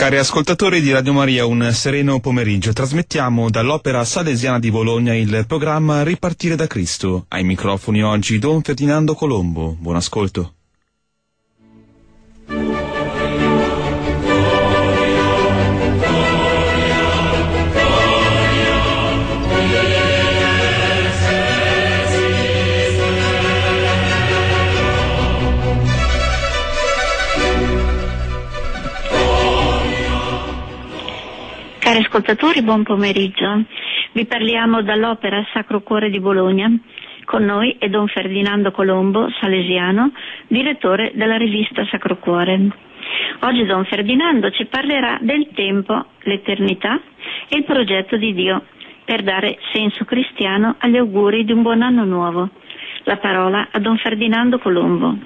Cari ascoltatori di Radio Maria, un sereno pomeriggio. Trasmettiamo dall'Opera Salesiana di Bologna il programma Ripartire da Cristo. Ai microfoni oggi Don Ferdinando Colombo. Buon ascolto. Cari ascoltatori, buon pomeriggio. Vi parliamo dall'Opera Sacro Cuore di Bologna. Con noi è Don Ferdinando Colombo, salesiano, direttore della rivista Sacro Cuore. Oggi Don Ferdinando ci parlerà del tempo, l'eternità e il progetto di Dio per dare senso cristiano agli auguri di un buon anno nuovo. La parola a Don Ferdinando Colombo.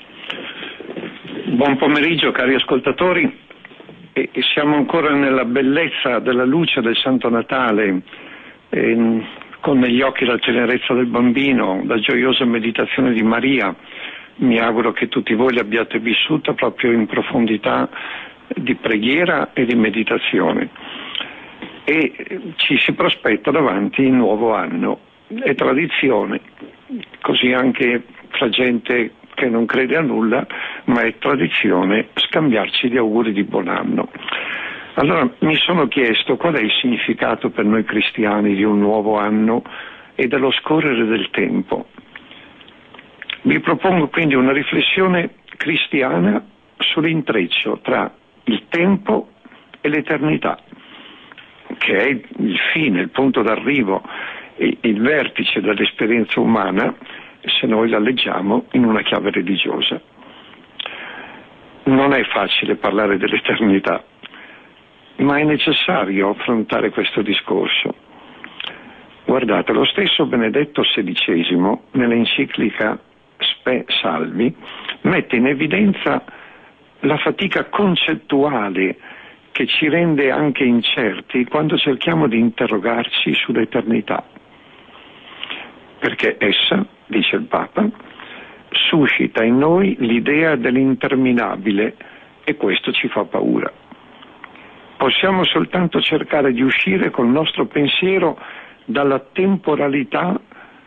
Buon pomeriggio cari ascoltatori. E siamo ancora nella bellezza della luce del Santo Natale, con negli occhi la tenerezza del bambino, la gioiosa meditazione di Maria. Mi auguro che tutti voi l'abbiate vissuta proprio in profondità di preghiera e di meditazione. E ci si prospetta davanti il nuovo anno. È tradizione, così anche fra gente che non crede a nulla, ma è tradizione scambiarci gli auguri di buon anno. Allora mi sono chiesto qual è il significato per noi cristiani di un nuovo anno e dello scorrere del tempo. Vi propongo quindi una riflessione cristiana sull'intreccio tra il tempo e l'eternità, che è il fine, il punto d'arrivo, il vertice dell'esperienza umana, se noi la leggiamo in una chiave religiosa. Non è facile parlare dell'eternità, ma è necessario affrontare questo discorso. Guardate, lo stesso Benedetto XVI, nell'enciclica Spe Salvi, mette in evidenza la fatica concettuale che ci rende anche incerti quando cerchiamo di interrogarci sull'eternità, perché essa, dice il Papa, suscita in noi l'idea dell'interminabile e questo ci fa paura. Possiamo soltanto cercare di uscire col nostro pensiero dalla temporalità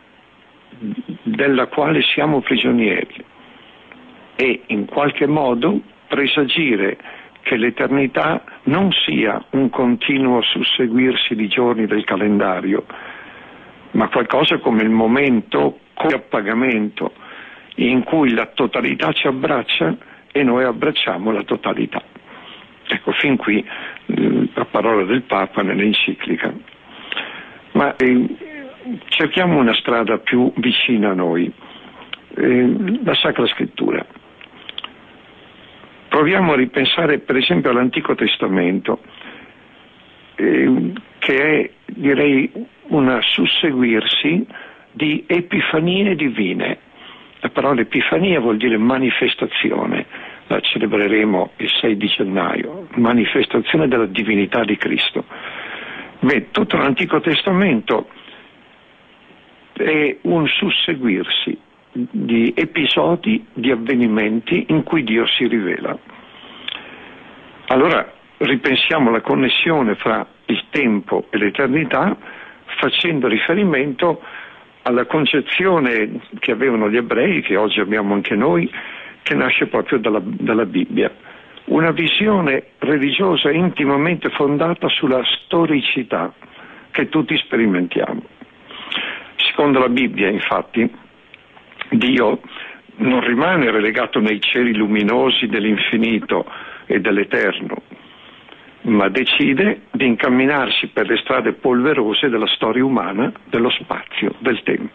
della quale siamo prigionieri e in qualche modo presagire che l'eternità non sia un continuo susseguirsi di giorni del calendario, ma qualcosa come il momento di appagamento in cui la totalità ci abbraccia e noi abbracciamo la totalità. Ecco, fin qui la parola del Papa nell'enciclica. Ma cerchiamo una strada più vicina a noi, la Sacra Scrittura. Proviamo a ripensare per esempio all'Antico Testamento, che è, direi, un susseguirsi di epifanie divine. La parola epifania vuol dire manifestazione, la celebreremo il 6 di gennaio, manifestazione della divinità di Cristo. Tutto l'Antico Testamento è un susseguirsi di episodi, di avvenimenti in cui Dio si rivela. Allora ripensiamo la connessione fra il tempo e l'eternità facendo riferimento alla concezione che avevano gli ebrei, che oggi abbiamo anche noi, che nasce proprio dalla Bibbia. Una visione religiosa intimamente fondata sulla storicità che tutti sperimentiamo. Secondo la Bibbia, infatti, Dio non rimane relegato nei cieli luminosi dell'infinito e dell'eterno, ma decide di incamminarsi per le strade polverose della storia umana, dello spazio, del tempo.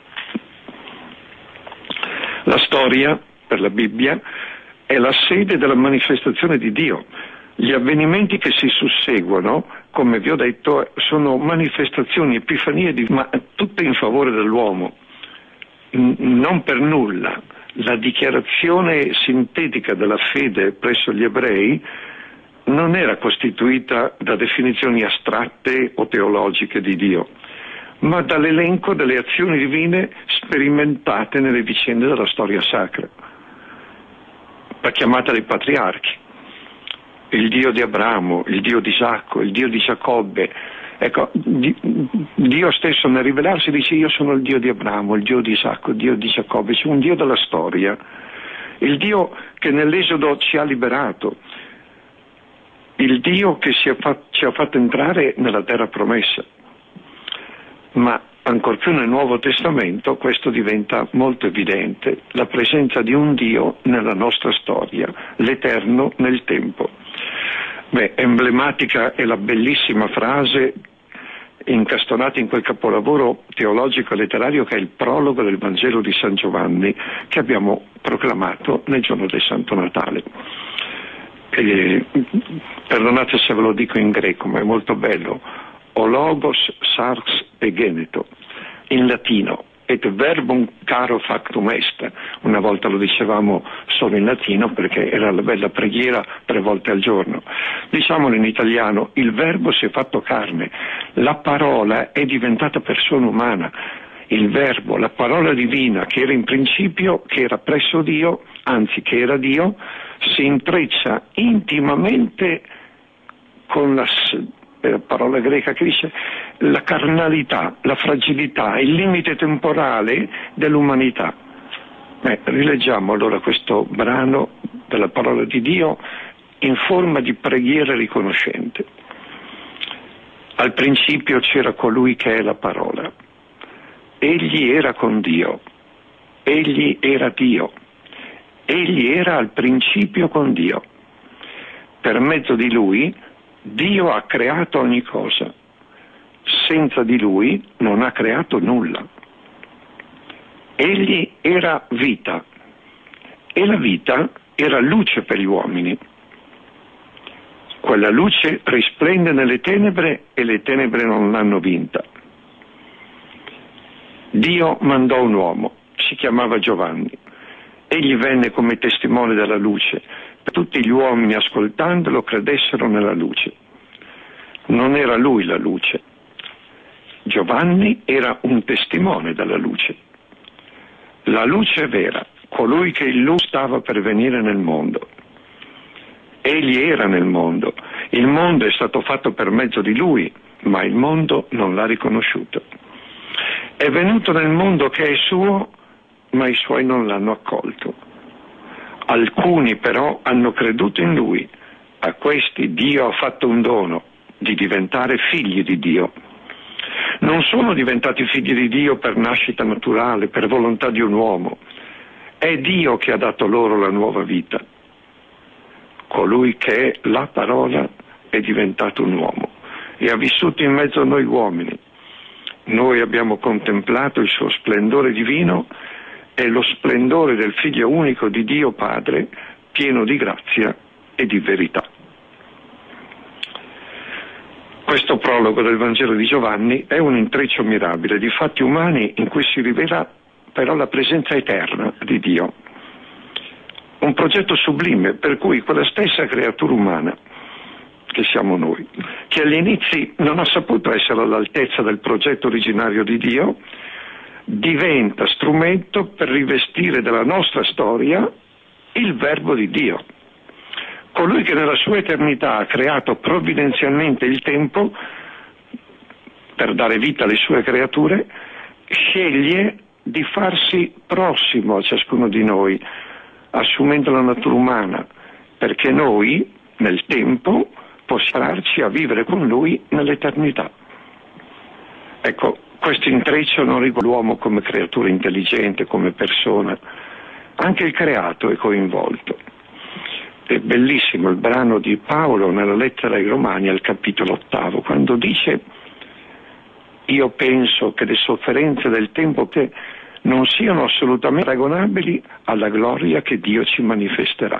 La storia, per la Bibbia, è la sede della manifestazione di Dio. Gli avvenimenti che si susseguono, come vi ho detto, sono manifestazioni, epifanie, ma tutte in favore dell'uomo. Non per nulla la dichiarazione sintetica della fede presso gli ebrei non era costituita da definizioni astratte o teologiche di Dio, ma dall'elenco delle azioni divine sperimentate nelle vicende della storia sacra, la chiamata dei patriarchi. il Dio di Abramo, il Dio di Isacco, il Dio di Giacobbe. Ecco, Dio stesso nel rivelarsi dice: io sono il Dio di Abramo, il Dio di Isacco, il Dio di Giacobbe. C'è un Dio della storia, il Dio che nell'Esodo ci ha liberato, il Dio che ci ha fatto entrare nella terra promessa. Ma ancor più nel Nuovo Testamento questo diventa molto evidente, la presenza di un Dio nella nostra storia, l'Eterno nel tempo. Emblematica è la bellissima frase incastonata in quel capolavoro teologico e letterario che è il prologo del Vangelo di San Giovanni, che abbiamo proclamato nel giorno del Santo Natale. Perdonate se ve lo dico in greco, ma è molto bello. O logos sarx egeneto, in latino, et verbum caro factum est. Una volta lo dicevamo solo in latino perché era la bella preghiera 3 volte al giorno. Diciamolo in italiano: il verbo si è fatto carne, la parola è diventata persona umana. Il verbo, la parola divina che era in principio, che era presso Dio, anzi che era Dio, si intreccia intimamente con la parola greca che dice la carnalità, la fragilità, il limite temporale dell'umanità. Rileggiamo allora questo brano della parola di Dio in forma di preghiera riconoscente. Al principio c'era colui che è la parola. Egli era con Dio. Egli era Dio. Egli era al principio con Dio. Per mezzo di lui Dio ha creato ogni cosa. Senza di lui non ha creato nulla. Egli era vita e la vita era luce per gli uomini. Quella luce risplende nelle tenebre e le tenebre non l'hanno vinta. Dio mandò un uomo, si chiamava Giovanni. Egli venne come testimone della luce. Tutti gli uomini ascoltandolo credessero nella luce. Non era lui la luce. Giovanni era un testimone della luce. La luce vera, colui che in lui stava per venire nel mondo. Egli era nel mondo. Il mondo è stato fatto per mezzo di lui, ma il mondo non l'ha riconosciuto. È venuto nel mondo che è suo, ma i suoi non l'hanno accolto. Alcuni però hanno creduto in lui. A questi Dio ha fatto un dono di diventare figli di Dio. Non sono diventati figli di Dio per nascita naturale, per volontà di un uomo. È Dio che ha dato loro la nuova vita. Colui che è la parola è diventato un uomo e ha vissuto in mezzo a noi uomini. Noi abbiamo contemplato il suo splendore divino e lo splendore del Figlio unico di Dio Padre, pieno di grazia e di verità. Questo prologo del Vangelo di Giovanni è un intreccio mirabile di fatti umani in cui si rivela però la presenza eterna di Dio. Un progetto sublime per cui quella stessa creatura umana che siamo noi, che agli inizi non ha saputo essere all'altezza del progetto originario di Dio, diventa strumento per rivestire della nostra storia il Verbo di Dio. Colui che nella sua eternità ha creato provvidenzialmente il tempo per dare vita alle sue creature, sceglie di farsi prossimo a ciascuno di noi, assumendo la natura umana, perché noi, nel tempo, possiamo impararci a vivere con Lui nell'eternità. Ecco, questo intreccio non riguarda l'uomo come creatura intelligente, come persona, anche il creato è coinvolto. È bellissimo il brano di Paolo nella lettera ai Romani al capitolo 8, quando dice: io penso che le sofferenze del tempo che non siano assolutamente paragonabili alla gloria che Dio ci manifesterà.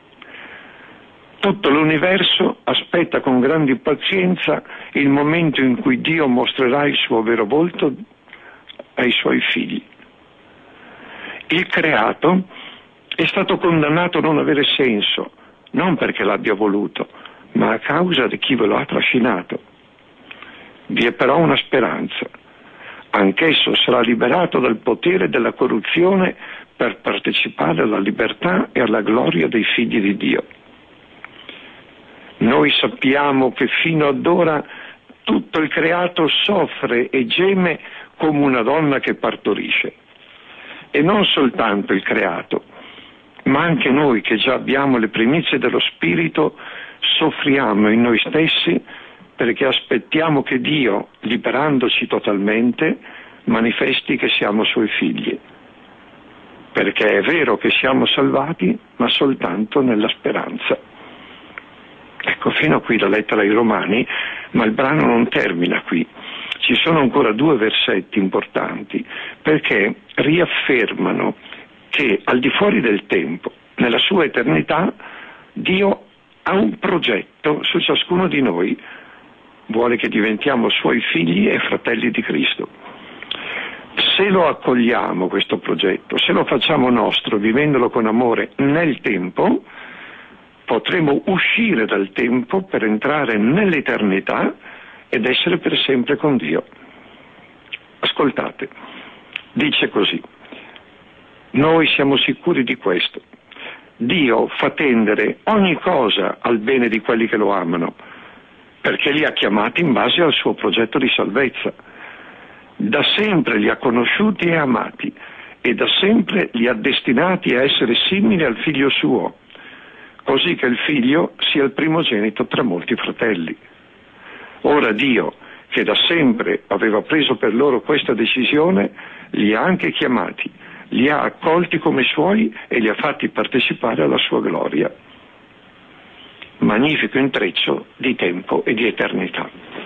Tutto l'universo aspetta con grande pazienza il momento in cui Dio mostrerà il suo vero volto ai suoi figli. Il creato è stato condannato a non avere senso, non perché l'abbia voluto, ma a causa di chi ve lo ha trascinato. Vi è però una speranza. Anch'esso sarà liberato dal potere della corruzione per partecipare alla libertà e alla gloria dei figli di Dio. Noi sappiamo che fino ad ora tutto il creato soffre e geme come una donna che partorisce. E non soltanto il creato, ma anche noi che già abbiamo le primizie dello Spirito, soffriamo in noi stessi perché aspettiamo che Dio, liberandoci totalmente, manifesti che siamo Suoi figli. Perché è vero che siamo salvati, ma soltanto nella speranza. Ecco, fino a qui la lettera ai Romani, ma il brano non termina qui. Ci sono ancora 2 versetti importanti, perché riaffermano che al di fuori del tempo, nella sua eternità, Dio ha un progetto su ciascuno di noi, vuole che diventiamo Suoi figli e fratelli di Cristo. Se lo accogliamo questo progetto, se lo facciamo nostro, vivendolo con amore nel tempo, potremo uscire dal tempo per entrare nell'eternità ed essere per sempre con Dio. Ascoltate, dice così: noi siamo sicuri di questo. Dio fa tendere ogni cosa al bene di quelli che lo amano, perché li ha chiamati in base al suo progetto di salvezza. Da sempre li ha conosciuti e amati, e da sempre li ha destinati a essere simili al figlio suo, così che il figlio sia il primogenito tra molti fratelli. Ora Dio, che da sempre aveva preso per loro questa decisione, li ha anche chiamati, li ha accolti come suoi e li ha fatti partecipare alla sua gloria. Magnifico intreccio di tempo e di eternità.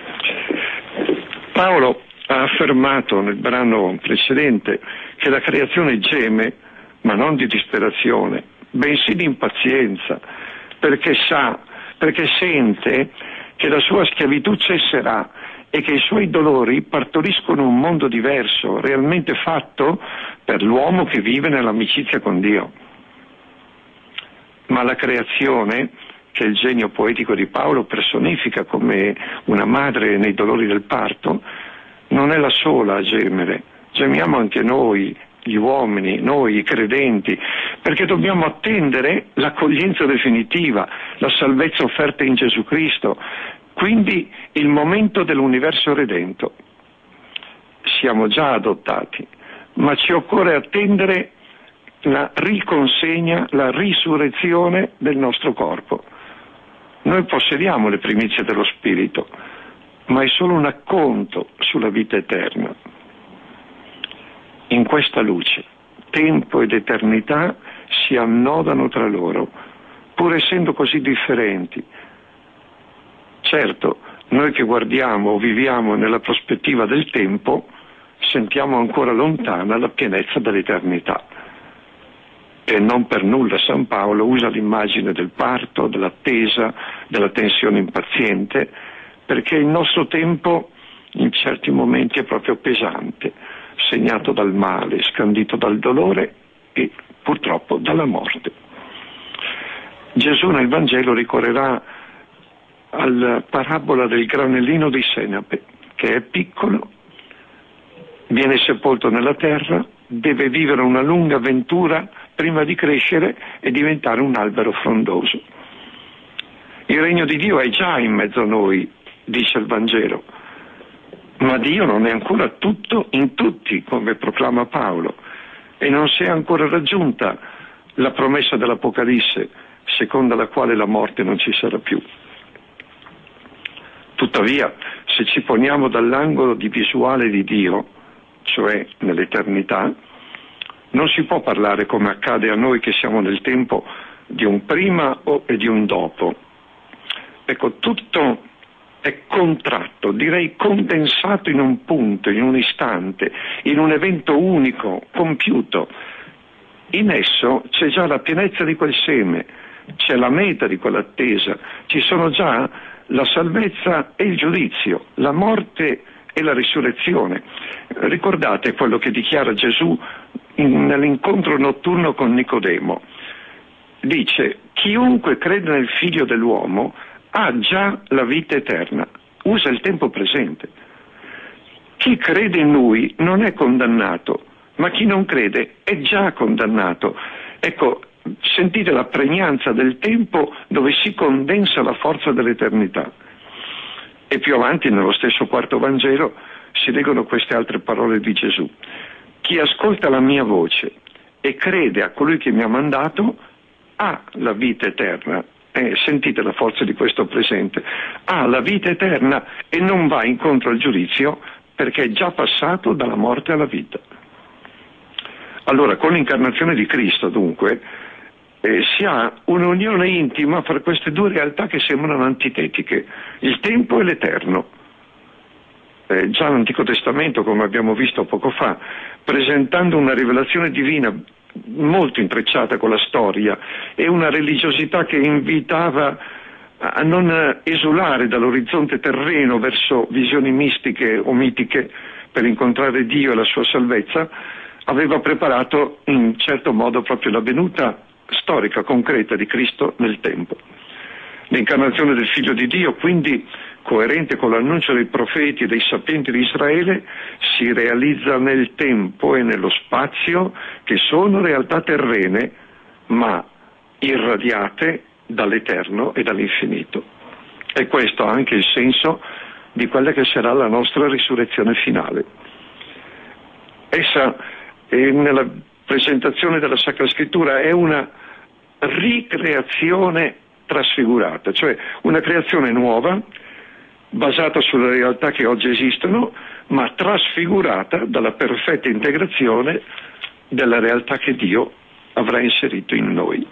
Paolo ha affermato nel brano precedente che la creazione geme, ma non di disperazione, bensì di impazienza, perché sente che la sua schiavitù cesserà e che i suoi dolori partoriscono un mondo diverso, realmente fatto per l'uomo che vive nell'amicizia con Dio. Ma la creazione, che il genio poetico di Paolo personifica come una madre nei dolori del parto, non è la sola a gemere. Gemiamo anche noi, gli uomini, noi, i credenti, perché dobbiamo attendere l'accoglienza definitiva, la salvezza offerta in Gesù Cristo, quindi il momento dell'universo redento. Siamo già adottati, ma ci occorre attendere la riconsegna, la risurrezione del nostro corpo. Noi possediamo le primizie dello Spirito, ma è solo un acconto sulla vita eterna. In questa luce, tempo ed eternità si annodano tra loro, pur essendo così differenti. Certo, noi che guardiamo o viviamo nella prospettiva del tempo, sentiamo ancora lontana la pienezza dell'eternità. E non per nulla San Paolo usa l'immagine del parto, dell'attesa, della tensione impaziente, perché il nostro tempo in certi momenti è proprio pesante, segnato dal male, scandito dal dolore e purtroppo dalla morte. Gesù nel Vangelo ricorrerà alla parabola del granellino di senape, che è piccolo, viene sepolto nella terra, deve vivere una lunga avventura prima di crescere e diventare un albero frondoso. Il regno di Dio è già in mezzo a noi, dice il Vangelo, ma Dio non è ancora tutto in tutti, come proclama Paolo, e non si è ancora raggiunta la promessa dell'Apocalisse, secondo la quale la morte non ci sarà più. Tuttavia, se ci poniamo dall'angolo di visuale di Dio, cioè nell'eternità, non si può parlare come accade a noi che siamo nel tempo di un prima e di un dopo. Ecco, tutto è contratto, direi condensato in un punto, in un istante, in un evento unico, compiuto. In esso c'è già la pienezza di quel seme, c'è la meta di quell'attesa, ci sono già la salvezza e il giudizio, la morte e la risurrezione. Ricordate quello che dichiara Gesù nell'incontro notturno con Nicodemo. Dice: chiunque crede nel Figlio dell'uomo ha già la vita eterna. Usa il tempo presente. Chi crede in Lui non è condannato, ma chi non crede è già condannato. Ecco, sentite la pregnanza del tempo dove si condensa la forza dell'eternità. E più avanti, nello stesso quarto Vangelo, si leggono queste altre parole di Gesù: chi ascolta la mia voce e crede a colui che mi ha mandato ha la vita eterna. Sentite la forza di questo presente: ha la vita eterna e non va incontro al giudizio, perché è già passato dalla morte alla vita. Allora, con l'incarnazione di Cristo, dunque, si ha un'unione intima fra queste due realtà che sembrano antitetiche, il tempo e l'eterno. Già l'Antico Testamento, come abbiamo visto poco fa, presentando una rivelazione divina molto intrecciata con la storia e una religiosità che invitava a non esulare dall'orizzonte terreno verso visioni mistiche o mitiche per incontrare Dio e la sua salvezza, aveva preparato in certo modo proprio la venuta storica, concreta di Cristo nel tempo. L'incarnazione del Figlio di Dio, quindi, coerente con l'annuncio dei profeti e dei sapienti di Israele, si realizza nel tempo e nello spazio, che sono realtà terrene, ma irradiate dall'eterno e dall'infinito. E questo ha anche il senso di quella che sarà la nostra risurrezione finale. Essa, nella presentazione della Sacra Scrittura, è una ricreazione trasfigurata, cioè una creazione nuova, basata sulle realtà che oggi esistono, ma trasfigurata dalla perfetta integrazione della realtà che Dio avrà inserito in noi.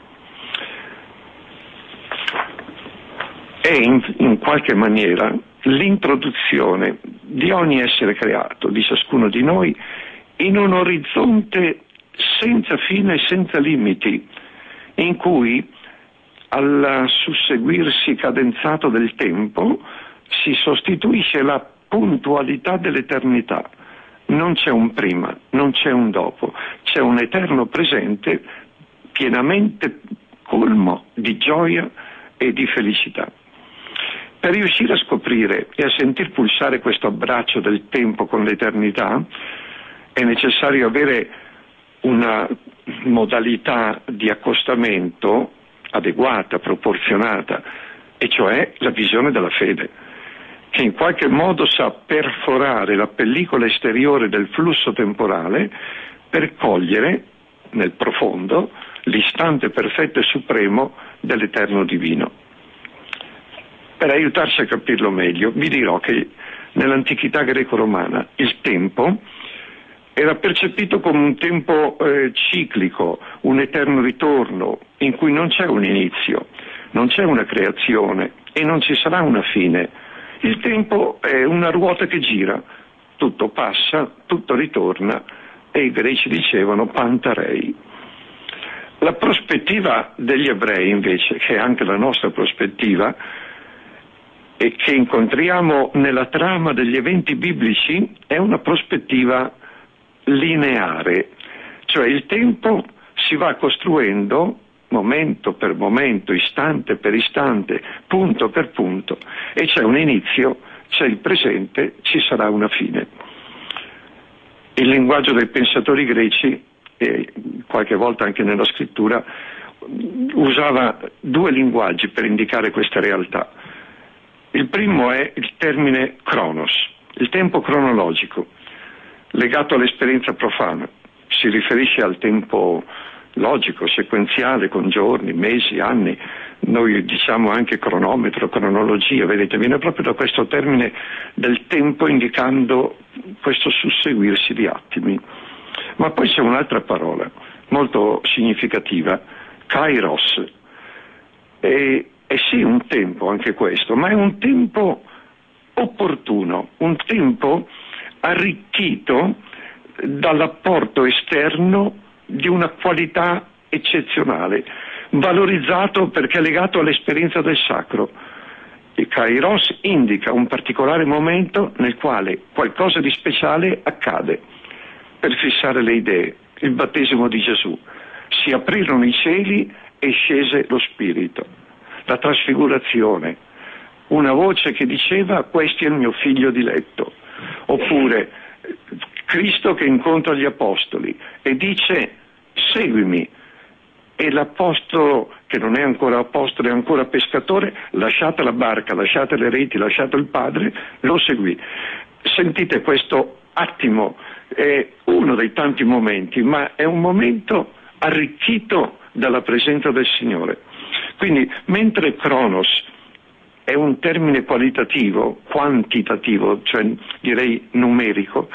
È in qualche maniera l'introduzione di ogni essere creato, di ciascuno di noi, in un orizzonte senza fine e senza limiti, in cui al susseguirsi cadenzato del tempo si sostituisce la puntualità dell'eternità. Non c'è un prima, non c'è un dopo, c'è un eterno presente pienamente colmo di gioia e di felicità. Per riuscire a scoprire e a sentir pulsare questo abbraccio del tempo con l'eternità è necessario avere una modalità di accostamento adeguata, proporzionata, e cioè la visione della fede, che in qualche modo sa perforare la pellicola esteriore del flusso temporale per cogliere nel profondo l'istante perfetto e supremo dell'eterno divino. Per aiutarci a capirlo meglio, vi dirò che nell'antichità greco-romana il tempo era percepito come un tempo ciclico, un eterno ritorno, in cui non c'è un inizio, non c'è una creazione e non ci sarà una fine. Il tempo è una ruota che gira, tutto passa, tutto ritorna, e i greci dicevano pantarei. La prospettiva degli ebrei, invece, che è anche la nostra prospettiva, e che incontriamo nella trama degli eventi biblici, è una prospettiva lineare, cioè il tempo si va costruendo momento per momento, istante per istante, punto per punto, e c'è un inizio, c'è il presente, ci sarà una fine. Il linguaggio dei pensatori greci, e qualche volta anche nella scrittura, usava due linguaggi per indicare questa realtà. Il primo è il termine chronos, il tempo cronologico, legato all'esperienza profana. Si riferisce al tempo logico, sequenziale, con giorni, mesi, anni. Noi diciamo anche cronometro, cronologia, vedete, viene proprio da questo termine del tempo, indicando questo susseguirsi di attimi. Ma poi c'è un'altra parola molto significativa, kairos. E sì, un tempo anche questo, ma è un tempo opportuno, un tempo arricchito dall'apporto esterno di una qualità eccezionale, valorizzato perché è legato all'esperienza del sacro. Il kairos indica un particolare momento nel quale qualcosa di speciale accade. Per fissare le idee, il battesimo di Gesù, si aprirono i cieli e scese lo Spirito. La trasfigurazione, una voce che diceva: questo è il mio figlio diletto. Oppure Cristo che incontra gli apostoli e dice: seguimi. e l'apostolo, che non è ancora apostolo, è ancora pescatore, lasciata la barca, lasciate le reti, lasciato il padre, lo seguì. Sentite, questo attimo è uno dei tanti momenti, ma è un momento arricchito dalla presenza del Signore. Quindi, mentre Kronos è un termine qualitativo, quantitativo, cioè direi numerico,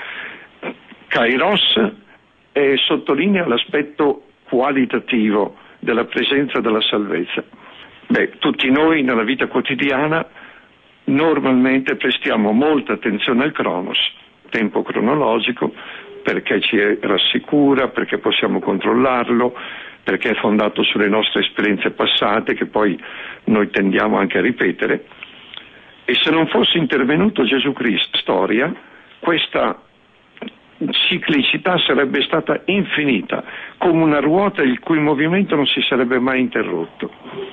Kairos sottolinea l'aspetto qualitativo della presenza della salvezza. Tutti noi nella vita quotidiana normalmente prestiamo molta attenzione al Kronos, tempo cronologico, perché ci rassicura, perché possiamo controllarlo, perché è fondato sulle nostre esperienze passate che poi noi tendiamo anche a ripetere. E se non fosse intervenuto Gesù Cristo, storia, questa ciclicità sarebbe stata infinita, come una ruota il cui movimento non si sarebbe mai interrotto.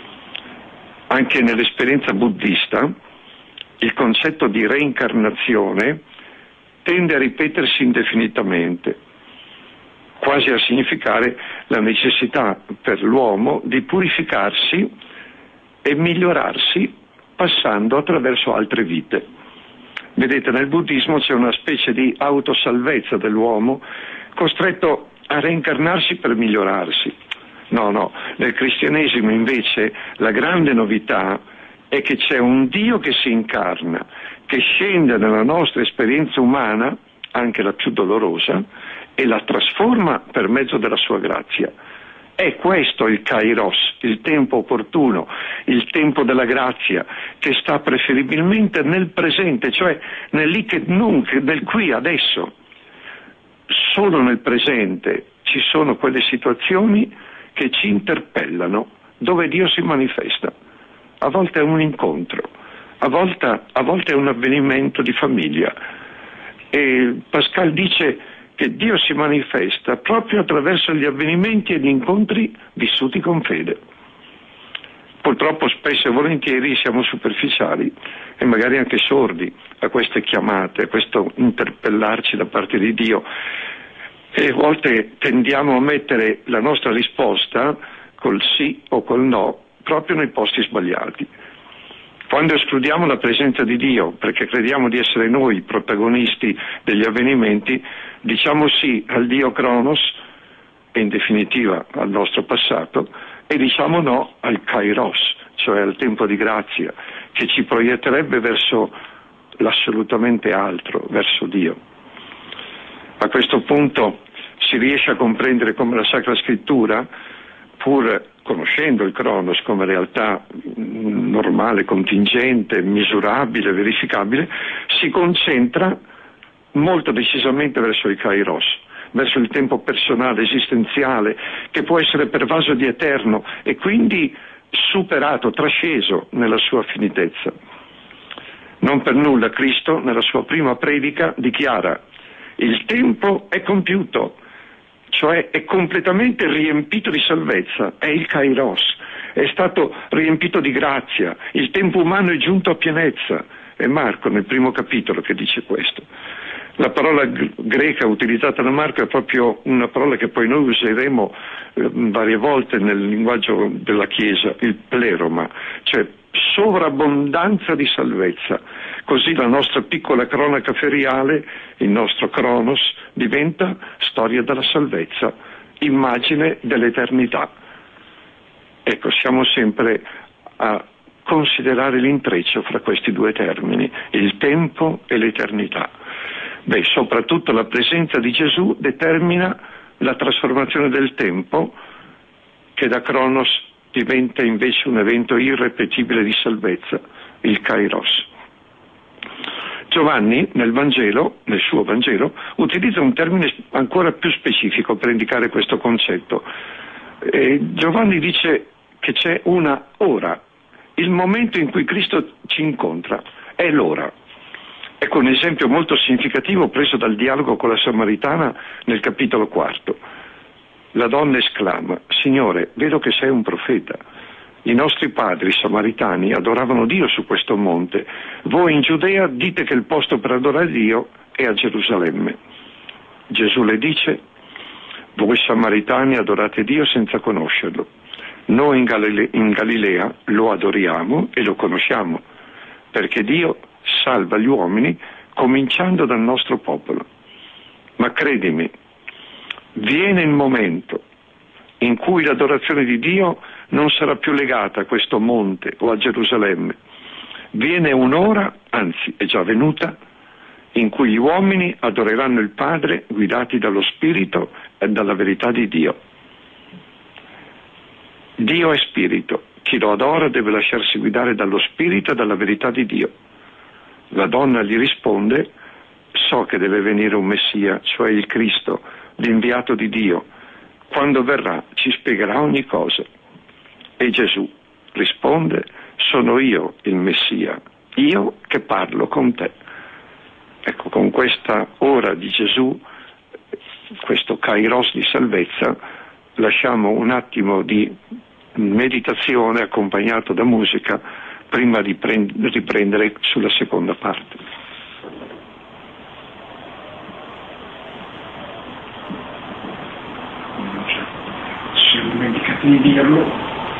Anche nell'esperienza buddista il concetto di reincarnazione tende a ripetersi indefinitamente, quasi a significare la necessità per l'uomo di purificarsi e migliorarsi passando attraverso altre vite. Vedete, nel buddismo c'è una specie di autosalvezza dell'uomo costretto a reincarnarsi per migliorarsi. No, nel cristianesimo invece la grande novità è che c'è un Dio che si incarna, che scende nella nostra esperienza umana, anche la più dolorosa, e la trasforma per mezzo della sua grazia. È questo il Kairos, il tempo opportuno, il tempo della grazia, che sta preferibilmente nel presente, cioè nel qui adesso. Solo nel presente ci sono quelle situazioni che ci interpellano, dove Dio si manifesta. A volte è un incontro, a volte è un avvenimento di famiglia. E Pascal dice che Dio si manifesta proprio attraverso gli avvenimenti e gli incontri vissuti con fede. Purtroppo spesso e volentieri siamo superficiali e magari anche sordi a queste chiamate, a questo interpellarci da parte di Dio, e a volte tendiamo a mettere la nostra risposta col sì o col no proprio nei posti sbagliati. Quando escludiamo la presenza di Dio perché crediamo di essere noi i protagonisti degli avvenimenti, diciamo sì al Dio Kronos e in definitiva al nostro passato, e diciamo no al Kairos, cioè al tempo di grazia, che ci proietterebbe verso l'assolutamente altro, verso Dio. A questo punto si riesce a comprendere come la Sacra Scrittura, pur conoscendo il Kronos come realtà normale, contingente, misurabile, verificabile, si concentra molto decisamente verso il Kairos, verso il tempo personale, esistenziale, che può essere pervaso di eterno e quindi superato, trasceso nella sua finitezza. Non per nulla Cristo, nella sua prima predica, dichiara: il tempo è compiuto, cioè è completamente riempito di salvezza, è il Kairos, è stato riempito di grazia, il tempo umano è giunto a pienezza. È Marco nel primo capitolo che dice questo. La parola greca utilizzata da Marco è proprio una parola che poi noi useremo varie volte nel linguaggio della Chiesa, il pleroma, cioè sovrabbondanza di salvezza. Così la nostra piccola cronaca feriale, il nostro Kronos, diventa storia della salvezza, immagine dell'eternità. Ecco, siamo sempre a considerare l'intreccio fra questi due termini, il tempo e l'eternità. Soprattutto la presenza di Gesù determina la trasformazione del tempo, che da Kronos diventa invece un evento irrepetibile di salvezza, il Kairos. Giovanni nel suo Vangelo, utilizza un termine ancora più specifico per indicare questo concetto. Giovanni dice che c'è una ora, il momento in cui Cristo ci incontra, è l'ora. Ecco un esempio molto significativo preso dal dialogo con la Samaritana nel capitolo 4. La donna esclama: Signore, vedo che sei un profeta. I nostri padri samaritani adoravano Dio su questo monte. Voi in Giudea dite che il posto per adorare Dio è a Gerusalemme. Gesù le dice: Voi samaritani adorate Dio senza conoscerlo. Noi in Galilea lo adoriamo e lo conosciamo, perché Dio salva gli uomini cominciando dal nostro popolo. Ma credimi, viene il momento in cui l'adorazione di Dio non sarà più legata a questo monte o a Gerusalemme. Viene un'ora, anzi è già venuta, in cui gli uomini adoreranno il Padre guidati dallo Spirito e dalla verità di Dio. Dio è Spirito, chi lo adora deve lasciarsi guidare dallo Spirito e dalla verità di Dio. La donna gli risponde: so che deve venire un Messia, cioè il Cristo, l'inviato di Dio. Quando verrà ci spiegherà ogni cosa. E Gesù risponde: sono io il Messia, io che parlo con te. Ecco, con questa ora di Gesù, questo kairos di salvezza, lasciamo un attimo di meditazione accompagnato da musica prima di riprendere sulla seconda parte. Se dimenticate di dirlo.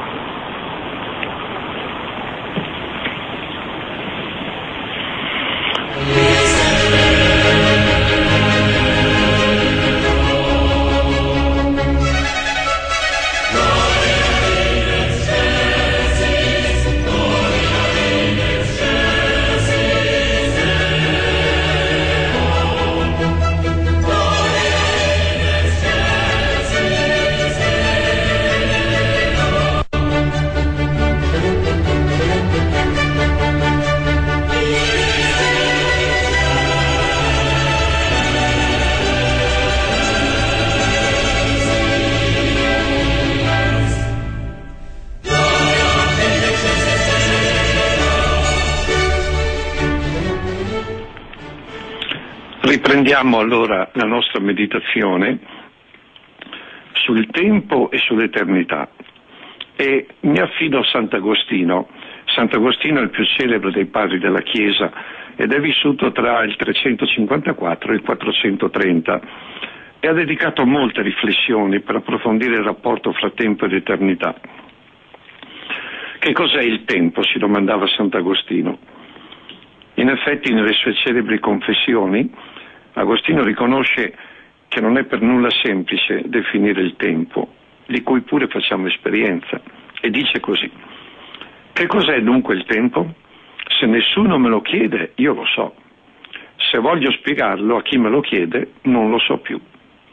Riprendiamo allora la nostra meditazione sul tempo e sull'eternità e mi affido a Sant'Agostino. Sant'Agostino è il più celebre dei padri della Chiesa ed è vissuto tra il 354 e il 430 e ha dedicato molte riflessioni per approfondire il rapporto fra tempo ed eternità. Che cos'è il tempo? Si domandava Sant'Agostino. In effetti, nelle sue celebri confessioni, Agostino riconosce che non è per nulla semplice definire il tempo, di cui pure facciamo esperienza, e dice così: che cos'è dunque il tempo? Se nessuno me lo chiede, io lo so. Se voglio spiegarlo a chi me lo chiede, non lo so più.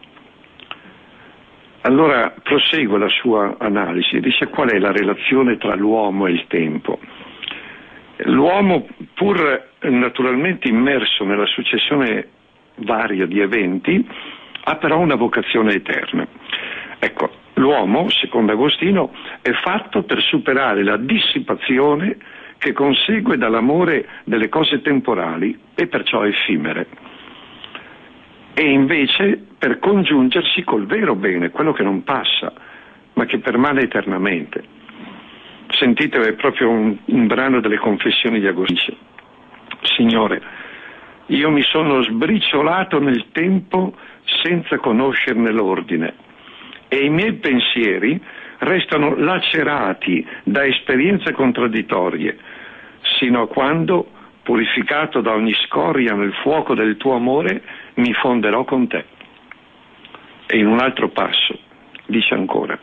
Allora prosegue la sua analisi, dice: qual è la relazione tra l'uomo e il tempo? L'uomo, pur naturalmente immerso nella successione varia di eventi, ha però una vocazione eterna. Ecco, l'uomo, secondo Agostino, è fatto per superare la dissipazione che consegue dall'amore delle cose temporali e perciò effimere, e invece per congiungersi col vero bene, quello che non passa, ma che permane eternamente. Sentite, è proprio un brano delle confessioni di Agostino. Signore, io mi sono sbriciolato nel tempo senza conoscerne l'ordine e i miei pensieri restano lacerati da esperienze contraddittorie, sino a quando, purificato da ogni scoria nel fuoco del tuo amore, mi fonderò con te. E in un altro passo dice ancora: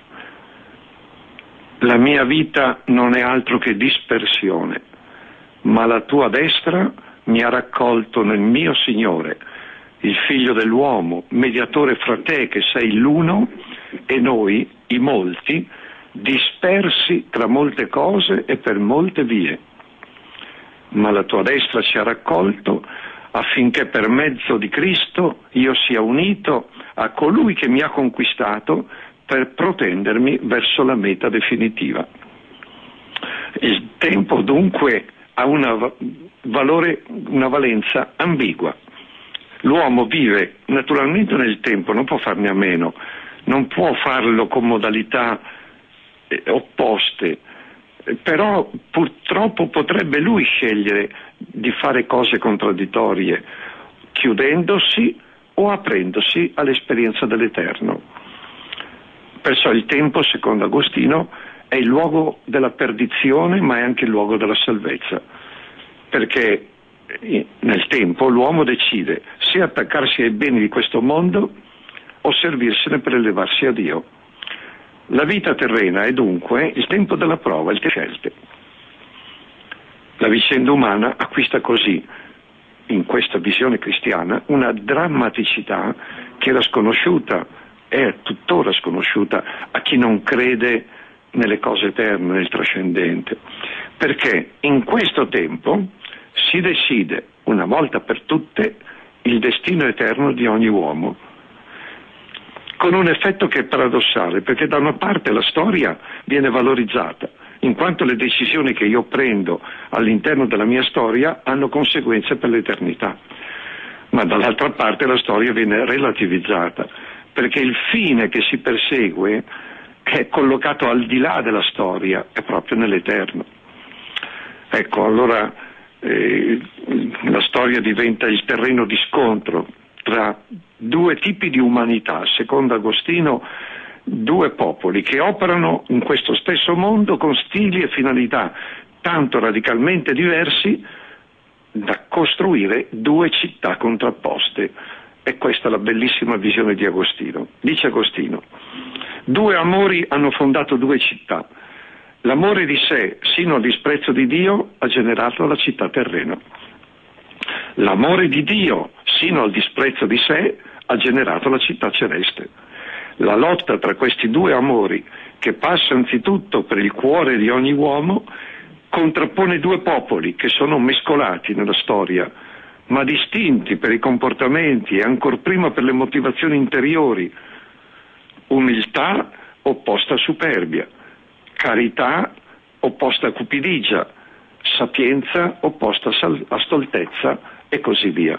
la mia vita non è altro che dispersione, ma la tua destra mi ha raccolto nel mio Signore, il Figlio dell'uomo, mediatore fra te che sei l'uno e noi, i molti, dispersi tra molte cose e per molte vie. Ma la tua destra ci ha raccolto affinché per mezzo di Cristo io sia unito a colui che mi ha conquistato per protendermi verso la meta definitiva. Il tempo dunque ha una valenza ambigua. L'uomo vive naturalmente nel tempo, non può farne a meno, non può farlo con modalità opposte, però purtroppo potrebbe lui scegliere di fare cose contraddittorie, chiudendosi o aprendosi all'esperienza dell'Eterno. Perciò il tempo, secondo Agostino, è il luogo della perdizione, ma è anche il luogo della salvezza, perché nel tempo l'uomo decide se attaccarsi ai beni di questo mondo o servirsene per elevarsi a Dio. La vita terrena è dunque il tempo della prova, il tempo delle scelte. La vicenda umana acquista così, in questa visione cristiana, una drammaticità che era sconosciuta, è tuttora sconosciuta a chi non crede nelle cose eterne, nel trascendente, perché in questo tempo si decide una volta per tutte il destino eterno di ogni uomo, con un effetto che è paradossale, perché da una parte la storia viene valorizzata, in quanto le decisioni che io prendo all'interno della mia storia hanno conseguenze per l'eternità, ma dall'altra parte la storia viene relativizzata, perché il fine che si persegue è collocato al di là della storia, è proprio nell'eterno. Ecco, allora la storia diventa il terreno di scontro tra due tipi di umanità, secondo Agostino, due popoli che operano in questo stesso mondo con stili e finalità tanto radicalmente diversi da costruire due città contrapposte. E questa è la bellissima visione di Agostino. Dice Agostino: due amori hanno fondato due città. L'amore di sé, sino al disprezzo di Dio, ha generato la città terrena. L'amore di Dio, sino al disprezzo di sé, ha generato la città celeste. La lotta tra questi due amori, che passa anzitutto per il cuore di ogni uomo, contrappone due popoli che sono mescolati nella storia, ma distinti per i comportamenti e ancor prima per le motivazioni interiori. Umiltà opposta a superbia, carità opposta a cupidigia, sapienza opposta a stoltezza e così via.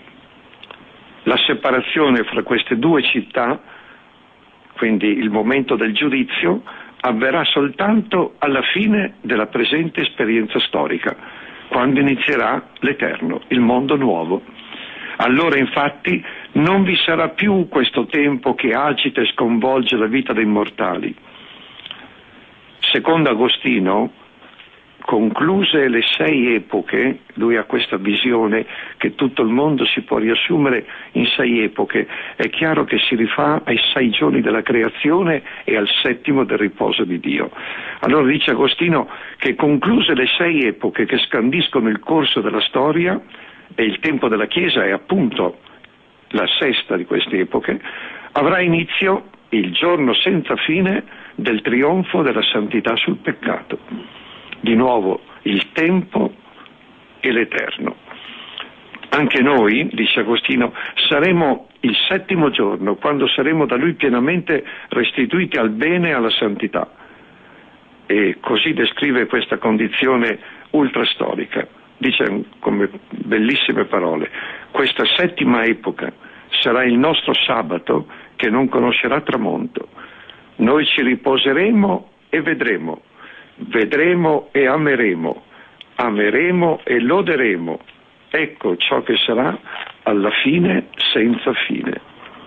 La separazione fra queste due città, quindi il momento del giudizio, avverrà soltanto alla fine della presente esperienza storica, quando inizierà l'Eterno, il mondo nuovo. Allora infatti non vi sarà più questo tempo che agita e sconvolge la vita dei mortali. Secondo Agostino, concluse le 6 epoche, lui ha questa visione che tutto il mondo si può riassumere in 6 epoche, è chiaro che si rifà ai 6 giorni della creazione e al 7° del riposo di Dio. Allora dice Agostino che concluse le 6 epoche che scandiscono il corso della storia, e il tempo della Chiesa è appunto la 6ª di queste epoche, avrà inizio il giorno senza fine del trionfo della santità sul peccato. Di nuovo il tempo e l'Eterno. Anche noi, dice Agostino, saremo il 7° giorno, quando saremo da Lui pienamente restituiti al bene e alla santità. E così descrive questa condizione ultrastorica. Dice come bellissime parole: questa 7ª epoca sarà il nostro sabato che non conoscerà tramonto. Noi ci riposeremo e vedremo. Vedremo e ameremo, ameremo e loderemo. Ecco ciò che sarà alla fine senza fine.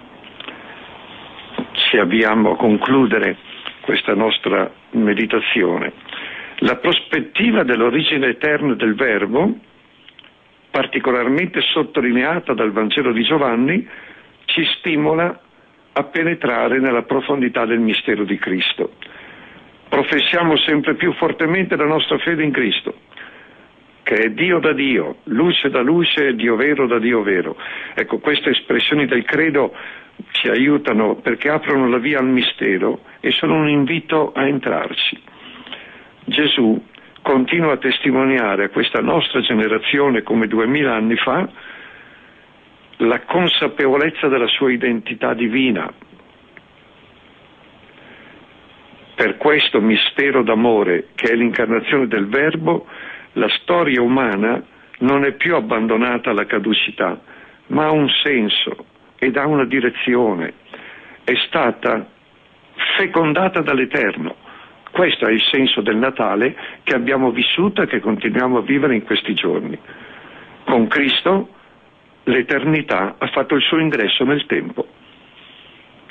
Ci avviamo a concludere questa nostra meditazione. La prospettiva dell'origine eterna del Verbo, particolarmente sottolineata dal Vangelo di Giovanni, ci stimola a penetrare nella profondità del mistero di Cristo. Professiamo sempre più fortemente la nostra fede in Cristo, che è Dio da Dio, luce da luce, Dio vero da Dio vero. Ecco, queste espressioni del credo ci aiutano perché aprono la via al mistero e sono un invito a entrarci. Gesù continua a testimoniare a questa nostra generazione, come 2000 anni fa, la consapevolezza della sua identità divina. Per questo mistero d'amore, che è l'incarnazione del Verbo, la storia umana non è più abbandonata alla caducità, ma ha un senso ed ha una direzione. È stata fecondata dall'Eterno. Questo è il senso del Natale che abbiamo vissuto e che continuiamo a vivere in questi giorni. Con Cristo l'eternità ha fatto il suo ingresso nel tempo.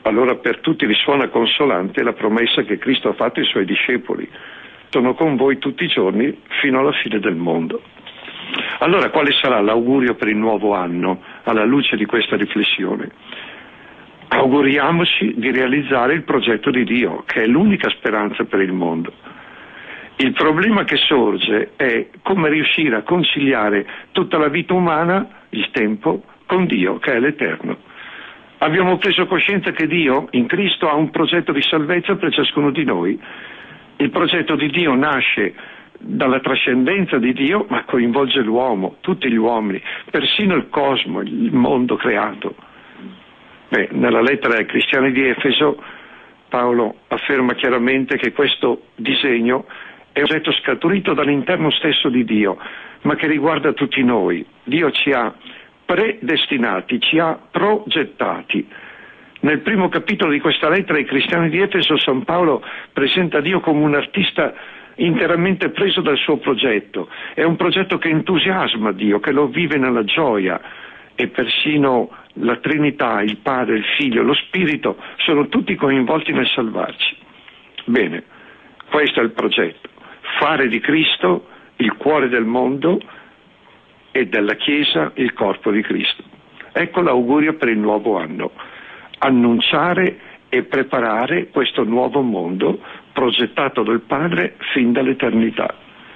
Allora per tutti risuona consolante la promessa che Cristo ha fatto ai Suoi discepoli: sono con voi tutti i giorni fino alla fine del mondo. Allora quale sarà l'augurio per il nuovo anno alla luce di questa riflessione? Auguriamoci di realizzare il progetto di Dio, che è l'unica speranza per il mondo. Il problema che sorge è come riuscire a conciliare tutta la vita umana, il tempo, con Dio, che è l'Eterno. Abbiamo preso coscienza che Dio, in Cristo, ha un progetto di salvezza per ciascuno di noi. Il progetto di Dio nasce dalla trascendenza di Dio, ma coinvolge l'uomo, tutti gli uomini, persino il cosmo, il mondo creato. Nella lettera ai cristiani di Efeso, Paolo afferma chiaramente che questo disegno è un progetto scaturito dall'interno stesso di Dio, ma che riguarda tutti noi. Dio ci ha predestinati, ci ha progettati. Nel primo capitolo di questa lettera ai cristiani di Efeso, San Paolo presenta Dio come un artista interamente preso dal suo progetto. È un progetto che entusiasma Dio, che lo vive nella gioia, e persino la Trinità, il Padre, il Figlio, lo Spirito, sono tutti coinvolti nel salvarci. Bene, questo è il progetto: fare di Cristo il cuore del mondo e della Chiesa il corpo di Cristo. Ecco l'augurio per il nuovo anno: annunciare e preparare questo nuovo mondo progettato dal Padre fin dall'eternità.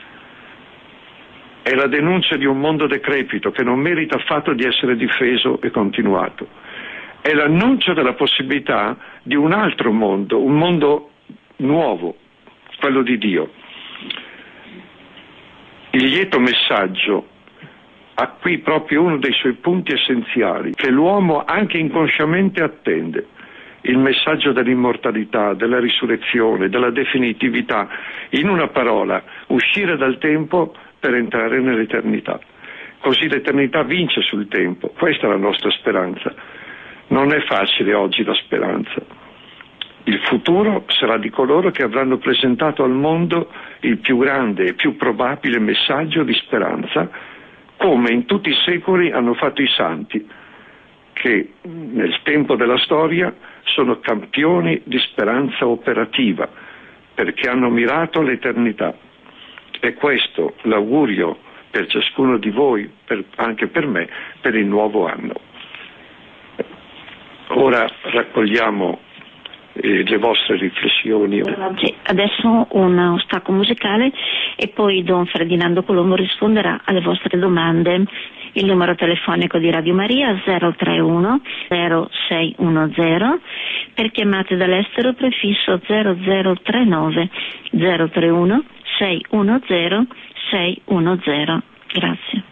È la denuncia di un mondo decrepito che non merita affatto di essere difeso e continuato. È l'annuncio della possibilità di un altro mondo, un mondo nuovo, quello di Dio. Il lieto messaggio ha qui proprio uno dei suoi punti essenziali, che l'uomo anche inconsciamente attende: il messaggio dell'immortalità, della risurrezione, della definitività. In una parola, uscire dal tempo per entrare nell'eternità. Così l'eternità vince sul tempo. Questa è la nostra speranza. Non è facile oggi la speranza. Il futuro sarà di coloro che avranno presentato al mondo il più grande e più probabile messaggio di speranza, come in tutti i secoli hanno fatto i santi, che nel tempo della storia sono campioni di speranza operativa, perché hanno mirato l'eternità. È questo l'augurio per ciascuno di voi, anche per me, per il nuovo anno. Ora raccogliamo le vostre riflessioni. Adesso uno stacco musicale e poi Don Ferdinando Colombo risponderà alle vostre domande. Il numero telefonico di Radio Maria 031 0610, per chiamate dall'estero prefisso 0039 031 610 610. Grazie.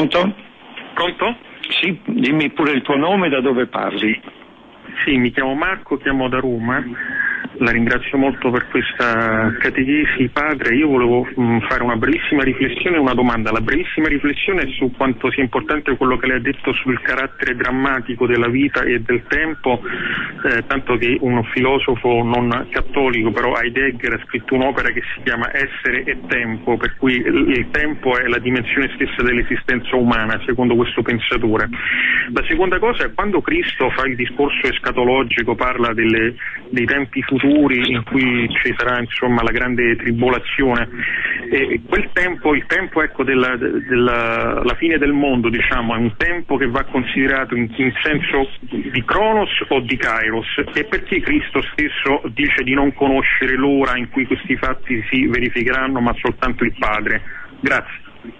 Pronto? Pronto? Sì, dimmi pure il tuo nome e da dove parli. Sì, mi chiamo Marco, chiamo da Roma. La ringrazio molto per questa catechesi, padre. Io volevo fare una brevissima riflessione e una domanda. La brevissima riflessione è su quanto sia importante quello che lei ha detto sul carattere drammatico della vita e del tempo, tanto che uno filosofo non cattolico, però Heidegger, ha scritto un'opera che si chiama Essere e Tempo, per cui il tempo è la dimensione stessa dell'esistenza umana, secondo questo pensatore. La seconda cosa è quando Cristo fa il discorso escatologico, parla dei tempi futuri in cui ci sarà insomma la grande tribolazione, e quel tempo, il tempo ecco della la fine del mondo, diciamo, è un tempo che va considerato in senso di Cronos o di Kairos, e perché Cristo stesso dice di non conoscere l'ora in cui questi fatti si verificheranno, ma soltanto il Padre. Grazie.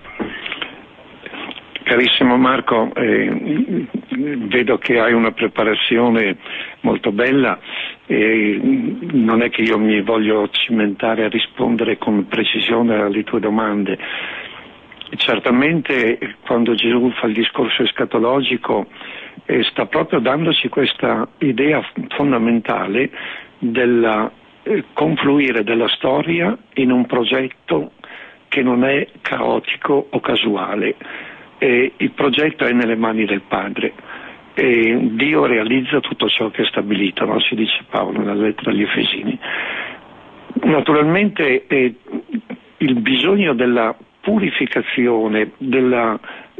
Carissimo Marco, vedo che hai una preparazione molto bella e non è che io mi voglio cimentare a rispondere con precisione alle tue domande. Certamente quando Gesù fa il discorso escatologico sta proprio dandoci questa idea fondamentale del confluire della storia in un progetto che non è caotico o casuale. Il progetto è nelle mani del Padre e Dio realizza tutto ciò che è stabilito, no? Ci dice Paolo nella lettera agli Efesini. Naturalmente il bisogno della purificazione, la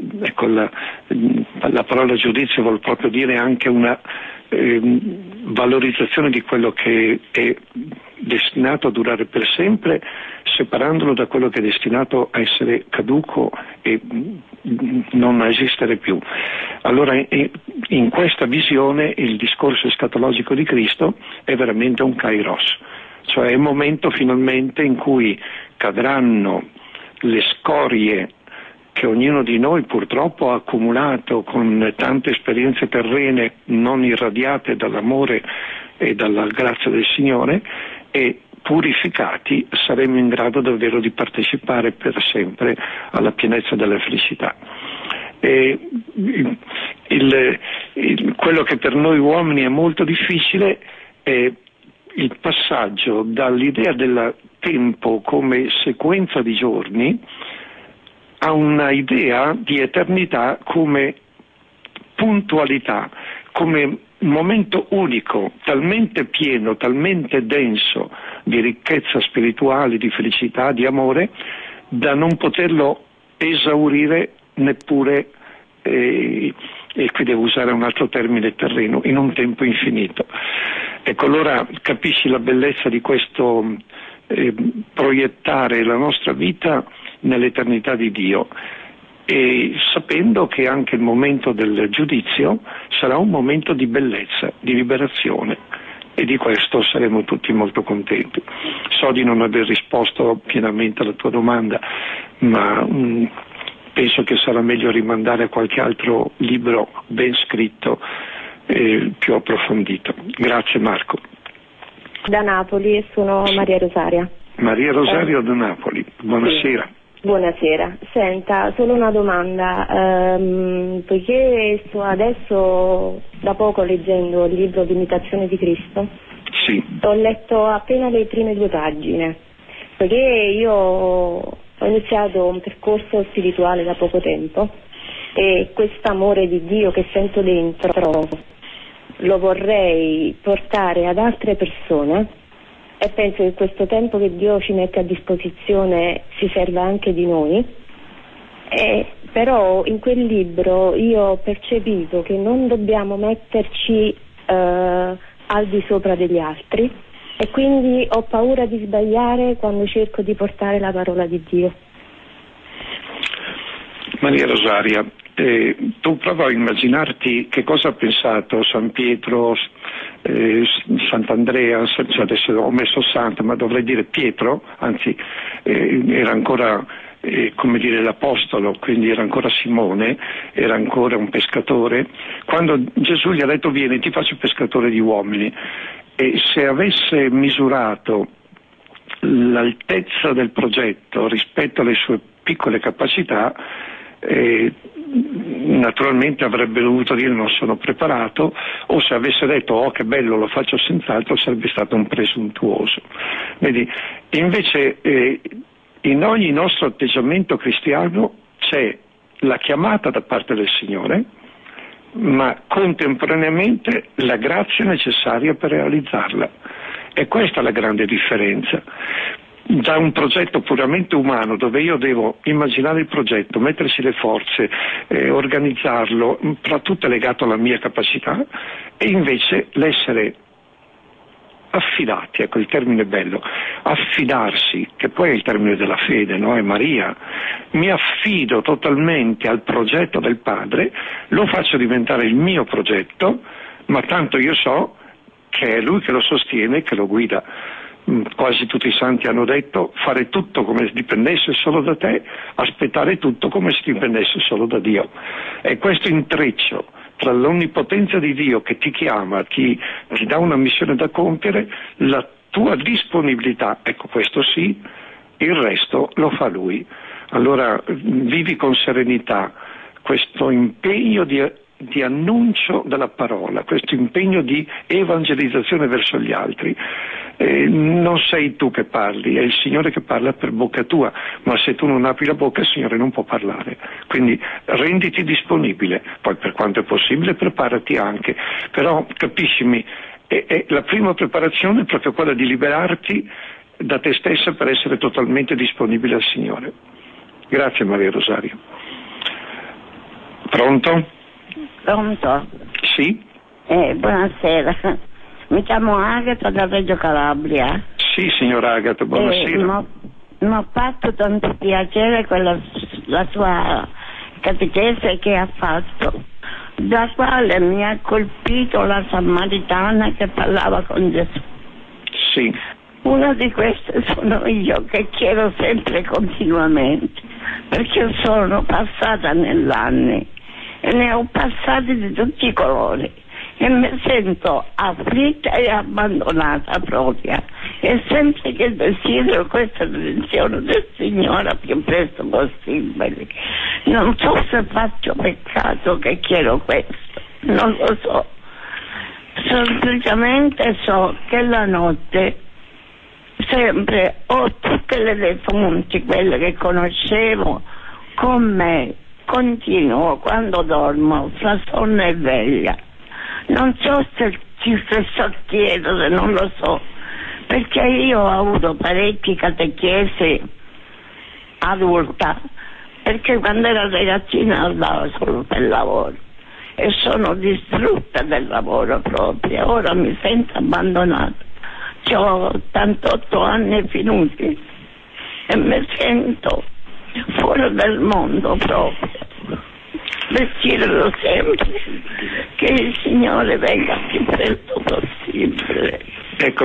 parola giudizio vuol proprio dire anche una valorizzazione di quello che è destinato a durare per sempre, separandolo da quello che è destinato a essere caduco e non a esistere più. Allora in questa visione il discorso escatologico di Cristo è veramente un kairos, cioè è il momento finalmente in cui cadranno le scorie che ognuno di noi purtroppo ha accumulato con tante esperienze terrene non irradiate dall'amore e dalla grazia del Signore, e purificati saremo in grado davvero di partecipare per sempre alla pienezza della felicità. Quello che per noi uomini è molto difficile è il passaggio dall'idea del tempo come sequenza di giorni a una idea di eternità come puntualità, come momento unico, talmente pieno, talmente denso di ricchezza spirituale, di felicità, di amore, da non poterlo esaurire neppure, e qui devo usare un altro termine terreno, in un tempo infinito. Ecco, allora capisci la bellezza di questo proiettare la nostra vita nell'eternità di Dio, e sapendo che anche il momento del giudizio sarà un momento di bellezza, di liberazione, e di questo saremo tutti molto contenti. So di non aver risposto pienamente alla tua domanda, ma penso che sarà meglio rimandare a qualche altro libro ben scritto e più approfondito. Grazie Marco. Da Napoli, sono Maria Rosaria. Maria Rosario da Napoli, buonasera. Sì. Buonasera, senta, solo una domanda, poiché sto adesso da poco leggendo il libro L'imitazione di Cristo. Sì. Ho letto appena le prime 2 pagine, perché io ho iniziato un percorso spirituale da poco tempo e quest'amore di Dio che sento dentro lo vorrei portare ad altre persone. E penso che questo tempo che Dio ci mette a disposizione si serva anche di noi, però in quel libro io ho percepito che non dobbiamo metterci al di sopra degli altri, e quindi ho paura di sbagliare quando cerco di portare la parola di Dio. Maria Rosaria, tu prova a immaginarti che cosa ha pensato San Pietro, Sant'Andrea, cioè adesso ho messo Santa, ma dovrei dire Pietro, anzi era ancora come dire l'apostolo, quindi era ancora Simone, era ancora un pescatore, quando Gesù gli ha detto vieni, ti faccio pescatore di uomini, e se avesse misurato l'altezza del progetto rispetto alle sue piccole capacità, naturalmente avrebbe dovuto dire non sono preparato, o se avesse detto oh che bello lo faccio senz'altro sarebbe stato un presuntuoso. Vedi, invece in ogni nostro atteggiamento cristiano c'è la chiamata da parte del Signore, ma contemporaneamente la grazia necessaria per realizzarla. E questa è la grande differenza. Da un progetto puramente umano, dove io devo immaginare il progetto, metterci le forze, organizzarlo, però tutto è legato alla mia capacità, e invece l'essere affidati, ecco il termine bello, affidarsi, che poi è il termine della fede, no? È Maria. Mi affido totalmente al progetto del Padre, lo faccio diventare il mio progetto, ma tanto io so che è Lui che lo sostiene, che lo guida. Quasi tutti i santi hanno detto fare tutto come se dipendesse solo da te, aspettare tutto come se dipendesse solo da Dio. E questo intreccio tra l'onnipotenza di Dio che ti chiama, ti dà una missione da compiere, la tua disponibilità, ecco questo sì, il resto lo fa Lui. Allora vivi con serenità questo impegno di annuncio della parola, questo impegno di evangelizzazione verso gli altri. Non sei tu che parli, è il Signore che parla per bocca tua, ma se tu non apri la bocca il Signore non può parlare. Quindi renditi disponibile, poi per quanto è possibile preparati anche, però capiscimi, la prima preparazione è proprio quella di liberarti da te stessa per essere totalmente disponibile al Signore. Grazie Maria Rosario. Pronto? Pronto? Sì? Buonasera, mi chiamo Agata da Reggio Calabria. Sì, signora Agata, buonasera. Mi ha fatto tanto piacere la sua catechesi che ha fatto, da quale mi ha colpito la samaritana che parlava con Gesù. Sì. Una di queste sono io, che chiedo sempre continuamente, perché sono passata negli anni e ne ho passati di tutti i colori e mi sento afflitta e abbandonata proprio, e sempre che desidero questa direzione del Signore più presto possibile. Non so se faccio peccato che chiedo questo, non lo so, semplicemente so che la notte sempre ho tutte le defunti, quelle che conoscevo, con me. Continuo quando dormo, fra sonno e veglia. Non so se ci sto chiedere, non lo so, perché io ho avuto parecchi catechesi adulta, perché quando ero ragazzina andavo solo per lavoro e sono distrutta del lavoro proprio. Ora mi sento abbandonata, ho 88 anni finiti e mi sento fuori del mondo proprio. Desidero sempre che il Signore venga più presto possibile. Ecco,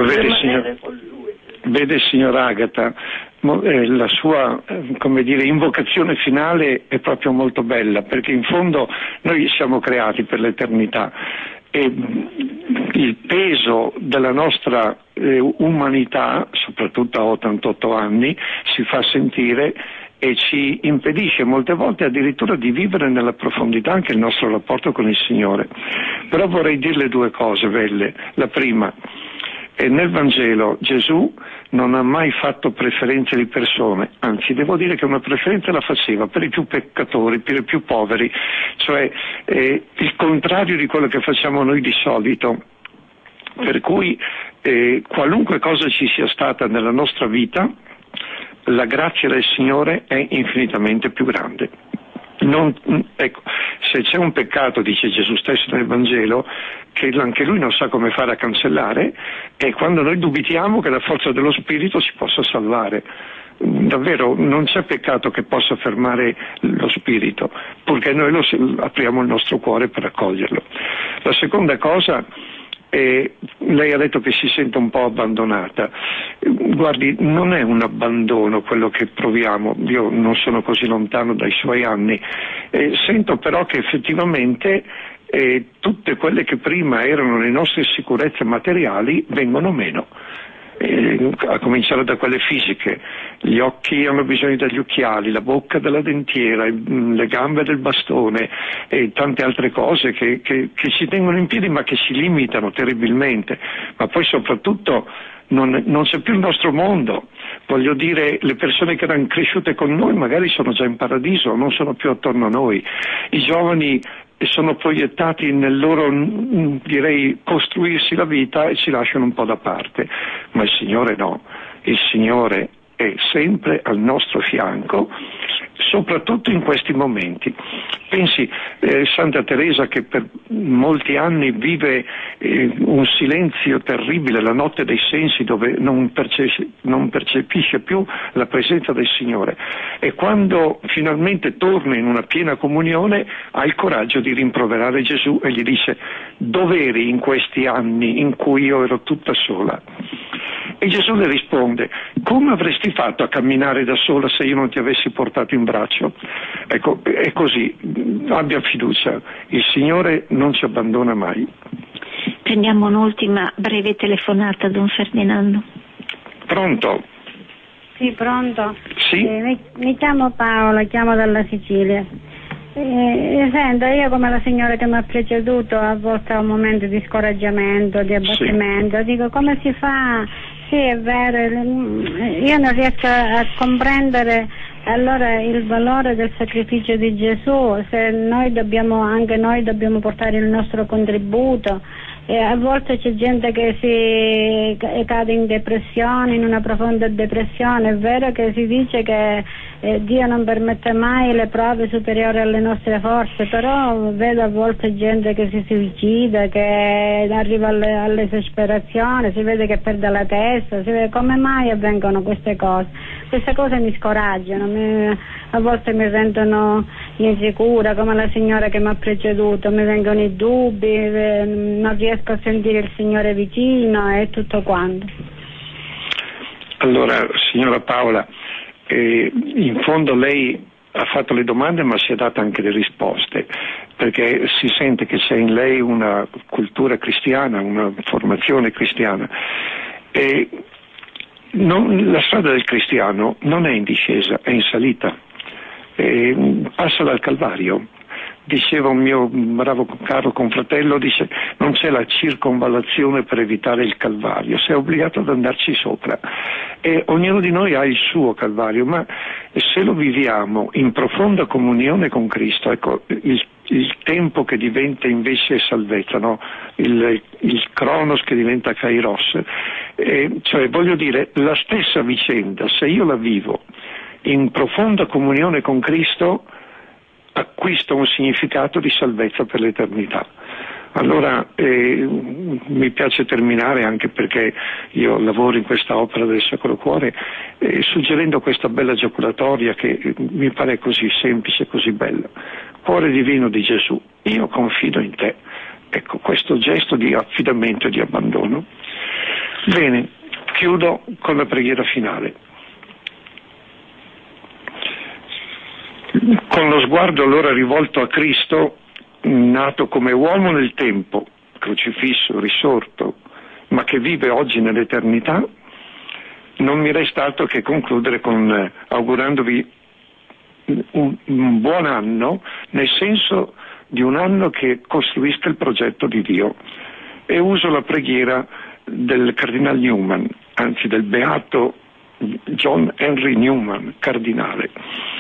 vede signora Agata, la sua invocazione finale è proprio molto bella, perché in fondo noi siamo creati per l'eternità e il peso della nostra umanità, soprattutto a 88 anni, si fa sentire e ci impedisce molte volte addirittura di vivere nella profondità anche il nostro rapporto con il Signore. Però vorrei dirle due cose belle. La prima, nel Vangelo Gesù non ha mai fatto preferenze di persone, anzi devo dire che una preferenza la faceva per i più peccatori, per i più poveri, cioè il contrario di quello che facciamo noi di solito. Per cui qualunque cosa ci sia stata nella nostra vita, la grazia del Signore è infinitamente più grande. Ecco, se c'è un peccato, dice Gesù stesso nel Vangelo, che anche Lui non sa come fare a cancellare, è quando noi dubitiamo che la forza dello Spirito ci possa salvare. Davvero non c'è peccato che possa fermare lo Spirito, purché noi apriamo il nostro cuore per accoglierlo. La seconda cosa, lei ha detto che si sente un po' abbandonata. Guardi, non è un abbandono quello che proviamo, io non sono così lontano dai suoi anni, sento però che effettivamente tutte quelle che prima erano le nostre sicurezze materiali vengono meno. a cominciare da quelle fisiche. Gli occhi hanno bisogno degli occhiali, la bocca della dentiera, le gambe del bastone e tante altre cose che ci tengono in piedi ma che ci limitano terribilmente. Ma poi soprattutto non c'è più il nostro mondo. Voglio dire, le persone che erano cresciute con noi magari sono già in paradiso, non sono più attorno a noi. I giovani sono proiettati nel loro, direi, costruirsi la vita e ci lasciano un po' da parte. Ma il Signore no, il Signore è sempre al nostro fianco, soprattutto in questi momenti. Pensi, Santa Teresa, che per molti anni vive un silenzio terribile, la notte dei sensi, dove non percepisce più la presenza del Signore, e quando finalmente torna in una piena comunione ha il coraggio di rimproverare Gesù e gli dice: dove eri in questi anni in cui io ero tutta sola? E Gesù le risponde: come avresti fatto a camminare da sola se io non ti avessi portato in braccio? Ecco, è così, abbia fiducia, il Signore non ci abbandona mai. Prendiamo un'ultima breve telefonata, Don Ferdinando. Pronto? Sì, pronto? Sì? Mi chiamo Paola, chiamo dalla Sicilia. Sento, io come la signora che mi ha preceduto a volte ho un momento di scoraggiamento, di abbattimento, dico come si fa? Sì, è vero, io non riesco a comprendere allora il valore del sacrificio di Gesù, se anche noi dobbiamo portare il nostro contributo. E a volte c'è gente che si cade in depressione, in una profonda depressione. È vero che si dice che Dio non permette mai le prove superiori alle nostre forze, però vedo a volte gente che si suicida, che arriva all'esasperazione, si vede che perde la testa, si vede come mai avvengono queste cose. Queste cose mi scoraggiano, a volte mi rendono insicura, come la signora che mi ha preceduto, mi vengono i dubbi, non riesco a sentire il Signore vicino e tutto quanto. Allora, signora Paola, in fondo lei ha fatto le domande ma si è data anche le risposte, perché si sente che c'è in lei una cultura cristiana, una formazione cristiana. La strada del cristiano non è in discesa, è in salita, passa dal Calvario. Diceva un mio bravo caro confratello, dice: non c'è la circonvallazione per evitare il Calvario, sei obbligato ad andarci sopra, e ognuno di noi ha il suo Calvario, ma se lo viviamo in profonda comunione con Cristo, ecco il tempo che diventa invece salvezza, no? il Cronos che diventa Kairos, cioè voglio dire, la stessa vicenda, se io la vivo in profonda comunione con Cristo, acquista un significato di salvezza per l'eternità. Allora mi piace terminare, anche perché io lavoro in questa opera del Sacro Cuore, suggerendo questa bella giaculatoria che mi pare così semplice, così bella. Cuore divino di Gesù, io confido in te. Ecco, questo gesto di affidamento e di abbandono. Bene, chiudo con la preghiera finale. Con lo sguardo allora rivolto a Cristo, nato come uomo nel tempo, crocifisso, risorto, ma che vive oggi nell'eternità, non mi resta altro che concludere augurandovi un buon anno, nel senso di un anno che costruisca il progetto di Dio. E uso la preghiera del Cardinal Newman, anzi del beato John Henry Newman, cardinale.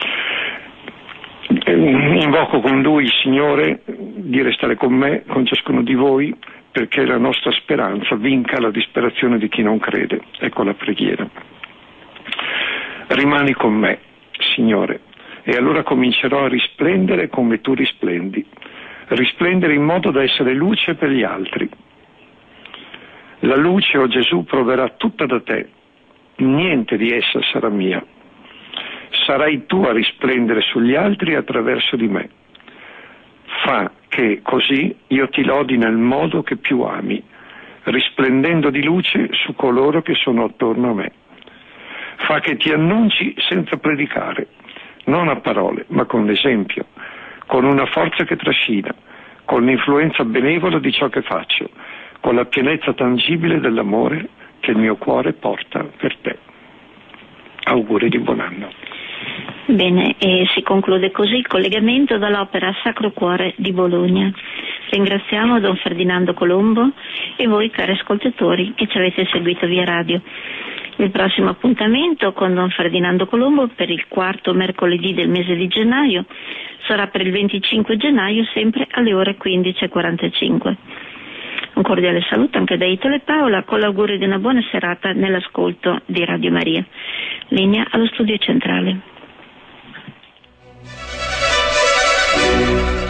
Invoco con lui il Signore di restare con me, con ciascuno di voi, perché la nostra speranza vinca la disperazione di chi non crede. Ecco la preghiera. Rimani con me, Signore, e allora comincerò a risplendere come tu risplendi, risplendere in modo da essere luce per gli altri. La luce, o Gesù, proverà tutta da te, niente di essa sarà mia. Sarai tu a risplendere sugli altri attraverso di me. Fa che così io ti lodi nel modo che più ami, risplendendo di luce su coloro che sono attorno a me. Fa che ti annunci senza predicare, non a parole, ma con l'esempio, con una forza che trascina, con l'influenza benevola di ciò che faccio, con la pienezza tangibile dell'amore che il mio cuore porta per te. Auguri di buon anno. Bene, e si conclude così il collegamento dall'Opera Sacro Cuore di Bologna. Ringraziamo Don Ferdinando Colombo e voi cari ascoltatori che ci avete seguito via radio. Il prossimo appuntamento con Don Ferdinando Colombo per il 4º mercoledì del mese di gennaio sarà per il 25 gennaio sempre alle ore 15:45. Un cordiale saluto anche da Italo e Paola con l'augurio di una buona serata nell'ascolto di Radio Maria. Linea allo studio centrale.